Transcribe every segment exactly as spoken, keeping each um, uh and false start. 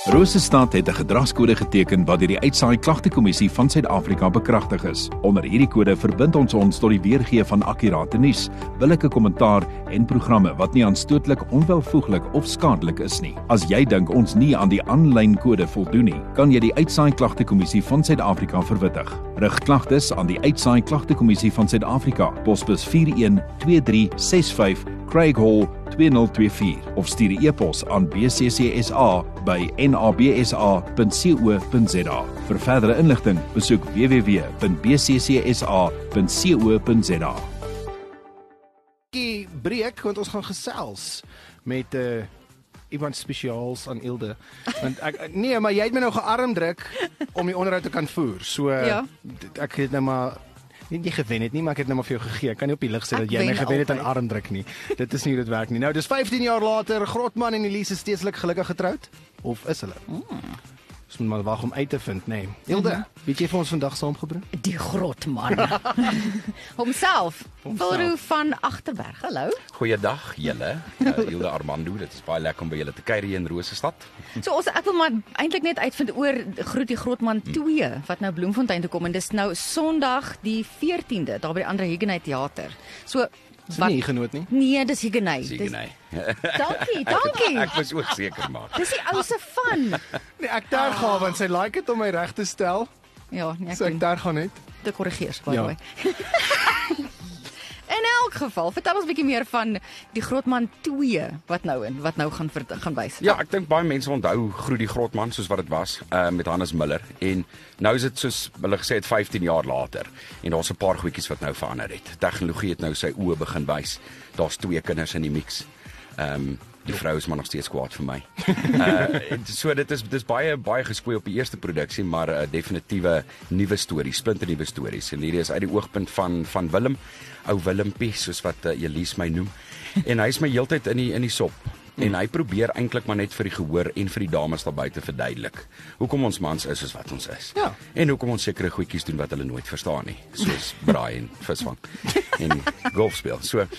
Rosestad het 'n gedragskode geteken wat deur die Uitsaai Klagtekommissie van Suid-Afrika bekragtig is. Onder hierdie kode verbind ons ons tot die weergee van akkurate nuus, billike kommentaar en programme wat nie aanstootlik, onwelvoeglik of skadelik is nie. As jy dink ons nie aan die aanlyn kode voldoen nie, kan jy die Uitsaai Klagtekommissie van Suid-Afrika verwittig. Rig klagtes aan die Uitsaai Klagtekommissie van Suid-Afrika, posbus vier een twee drie ses vyf, Craig Hall twee nul twee vier of stuur 'n e-pos aan b c c s a by n a b s a punt co punt z a. Vir verdere inligting, besoek w w w punt b c c s a punt co punt z a. Die breek, want ons gaan gesels met uh, iemand spesiaals aan Ilde. Want ek, nee, maar jy het my nou gearmdruk om die onderhoud te kan voer. So ja. Ek het nou maar nie jy gewen het nie, maar ek het nou maar vir jou gegee. Ek kan nie op die lig sê dat jy my gewen het aan armdruk nie. Dit is nie hoe dit werk nie. Nou, dis vyftien jaar later, Grotman en Elise steedslik gelukkig getroud. Of is hulle? Mm. Ons moet maar wag om uit te vind, nee. Hilde, mm -hmm. weet jy vir ons vandag saamgebring? Die Grotman. Homself. Wilroo van Agterberg. Hallo. Goeiedag julle. Uh, Hilde Armando, dit is baie lekker om by julle te kuier hier in Rosestad. So ons ek wil maar eintlik net uitvind oor Groet die Grotman twee wat nou Bloemfontein toe kom en dis nou Sondag die veertiende daar by die Andre Huguenot Theater. So Dis nie Huguenot nie? Nee, dis Huguenot. Huguenot. Dankie, dankie. Ek, ek was ook seker maar. Dis die ou se van. Nee, ek daar gaan want sy like dit om my reg te stel. Ja, nee, ek so ek daar gaan net. Te korrigeer, by ja. the way. In elk geval, vertel ons 'n bietjie meer van die Grotman twee wat nou in wat nou gaan gaan wys. Ja, ek dink baie mense onthou Groet die Grotman soos wat dit was uh, met Hannes Miller en nou is dit soos hulle gesê het vyftien jaar later en daar's 'n paar goedjies wat nou verander het. Tegnologie het nou sy oë begin wys. Daar's twee kinders in die mix. Ehm um, die vrou is maar nog steeds kwaad vir my. uh, so dit is dit is baie baie gespoei op die eerste produksie, maar 'n uh, definitiewe nuwe storie, splinternuwe stories. En hierdie is uit die oogpunt van van Willem, ou Willempie soos wat uh, Elise my noem. En hy is my heeltyd in die in die sop. En hy probeer eintlik maar net vir die gehoor en vir die dames daar buite verduidelik hoekom ons mans is soos wat ons is. Ja. En hoekom ons sekere goedjies doen wat hulle nooit verstaan nie, soos braai en visvang en golf speel. So um,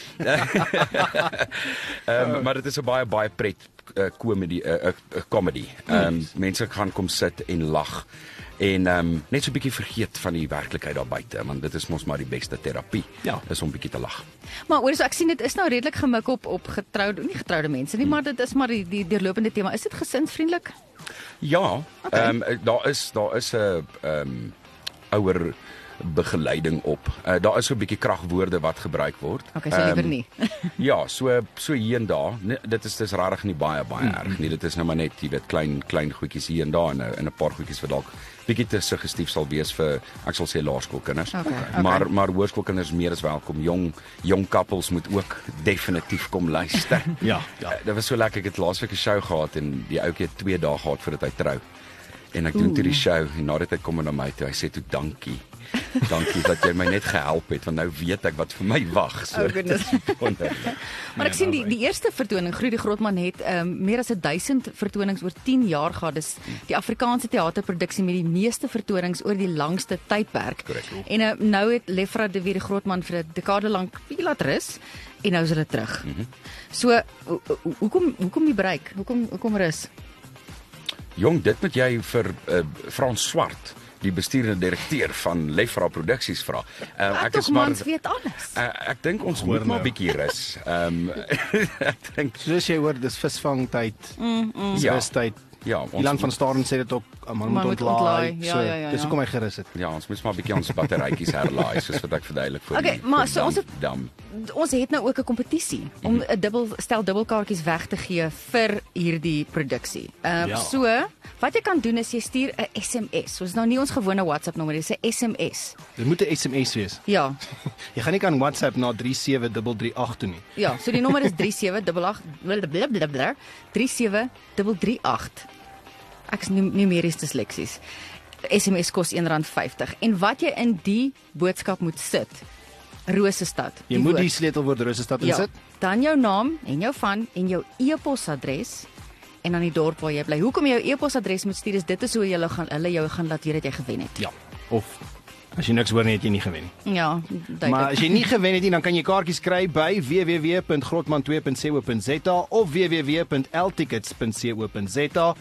maar dit is 'n baie baie pret uh, comedy 'n uh, uh, comedy. Um, yes. Mense gaan kom sit en lag en um, net so 'n bietjie vergeet van die werklikheid daar buite, want dit is mos maar die beste terapie. Ja. Is om 'n bietjie te lag. Maar hoor, so ek sien dit is nou redelik gemik op op getroude, nie getroude mense nie, hmm. maar dit is maar die die deurlopende tema. Is dit gesinsvriendelik? Ja, okay. um, daar is daar is 'n um, ouer begeleiding op. Uh, daar is so 'n bietjie kragwoorde wat gebruik word. Okay, so liewer um, nie. ja, so so hier en daar. Nee, dit is dis regtig nie baie baie mm. erg nie. Dit is nou maar net, jy weet, klein klein goedjies hier en daar en 'n 'n paar goedjies wat dalk bietjie te suggestief sal wees vir ek sal sê laerskoolkinders. Okay, okay. Maar maar hoërskoolkinders meer as welkom. Jong jong koppels moet ook definitief kom luister. ja, ja. Uh, dit was so lekker. Ek het laasweek 'n show gehad en die ouetjie het twee dae gehad voordat hy trou. En ek doen toe die show en nadat hy kom na my toe, hy sê toe dankie. Dankie dat jy my net gehelp het, want nou weet ek wat vir my wag. So, oh, maar ek sien die die eerste vertoning Groet die Grotman het um, meer as duisend vertonings oor tien jaar gehad. Dis die Afrikaanse teaterproduksie met die meeste vertonings oor die langste tydperk. Correct. En uh, nou het Lefra de weer die Grotman vir 'n dekade lank bietjie laat rus en nou is hulle terug. Mm-hmm. So ho ho hoekom hoekom die breek? Hoekom hoekom rus? Jong, dit moet jy vir uh, Frans Swart, die bestuurende direkteur van Lefra Produksies vra. Uh, ek is maar mans weet alles. Uh, ek dink ons moet maar 'n bietjie rus. Ehm ek dink soos jy hoor, dis visvangtyd. Mm, mm. Ja. Tyd. Ja, ons Ilan van Staden sê dit ook, man moet ontlaai. Ja, so, ja, ja, dis ja. hoekom hy gerus het. Ja, ons moet maar 'n bietjie ons batterytjies herlaai, soos wat ek verduidelik vir okay, die maar vir so dam, ons het, dam. ons het nou ook 'n kompetisie om 'n dubbel stel dubbelkaartjies weg te gee vir hierdie produksie. Ehm um, Ja. so, wat jy kan doen is jy stuur 'n S M S. So is nou nie ons gewone WhatsApp nommer, dis 'n S M S. Dit moet 'n S M S wees. Ja. Jy gaan nie kan WhatsApp na drie sewe drie drie agt toe nie. Ja, so die nommer is drie sewe agt agt drie sewe drie drie agt. Ek is numeries disleksies. S M S kos een rand vyftig. En wat jy in die boodskap moet sit, Rosestad. Jy moet woord. die sleutelwoord Rosestad ja, insit. Dan jou naam en jou van en jou e-posadres en dan die dorp waar jy bly. Hoekom jy jou e-posadres moet stuur is dit is hoe jy gaan hulle jou gaan laat weet dat jy gewen het. Ja. Of as jy niks hoor nie, het jy nie gewen nie. Ja, duidelik. Maar as jy nie gewen het nie, dan kan jy kaartjies kry by w w w punt grotman twee punt co punt z a of w w w punt l tickets punt co punt z a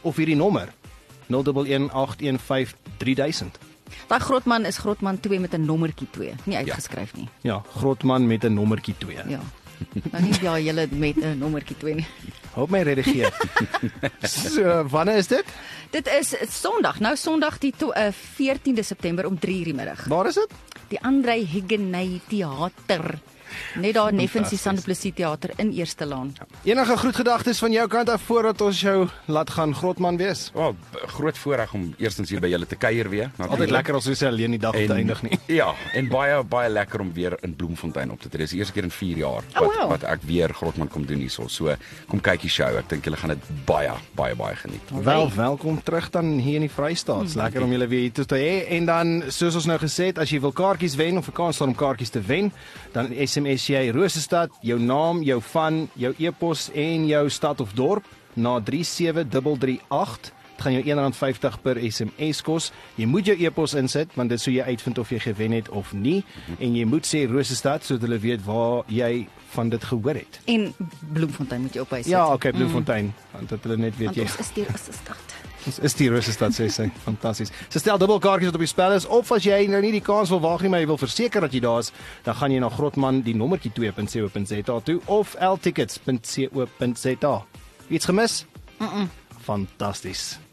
of hierdie nommer nul een een agt een vyf drie duisend. Daai Grootman is Grootman twee met 'n nommertjie twee, nie uitgeskryf nie. Ja, Grootman met 'n nommertjie twee. Ja. Nou nie ja, julle met 'n nommertjie twee nie. Hoop my redigeer. So, wanneer is dit? Dit is Sondag, nou Sondag die to- uh, veertiende September om drie uur die middag. Waar is dit? Die Andrei Higeney Theater. Net daar neffens die Sande Plessis Theater in Eerste Laan. Enige groet gedagtes van jou kant af voordat ons jou laat gaan Grootman wees? Wel, oh, groot voorreg om eerstens hier by julle te kuier weer. Altyd lekker as ons alleen die dag te eindig nie. Ja, en baie baie lekker om weer in Bloemfontein op te tree. Dis die eerste keer in vier jaar wat Oh, wow. wat ek weer Grootman kom doen hierso. So kom kyk die show. Ek dink julle gaan dit baie baie baie geniet. Wel, welkom terug dan hier in die Vrystaat. Lekker om julle weer hier te hê. En dan, soos ons nou gesê het, as jy wil kaartjies wen of 'n kans staan om kaartjies te wen, dan S M S jy Rosestad, jou naam, jou van, jou e-pos en jou stad of dorp na drie sewe drie drie agt. Dit gaan jou een rand vyftig per S M S kos. Jy moet jou e-pos insit want dit sou jy uitvind of jy gewen het of nie. En jy moet sê Rosestad sodat hulle weet waar jy van dit gehoor het. En Bloemfontein moet jy op hy sit. Ja, okay, Bloemfontein, mm. want dat hulle net weet Want jy. ons is hier as 'n stad. Ons is die Rosestad sê sy. Fantasties. So stel dubbel kaartjies wat op die spel is of as jy nou nie die kans wil waag nie, maar jy wil verseker dat jy daar is, dan gaan jy na Grootman die nommertjie twee punt co punt za toe of l tickets punt co punt za. Iets gemis? Mm. -mm. Fantasties.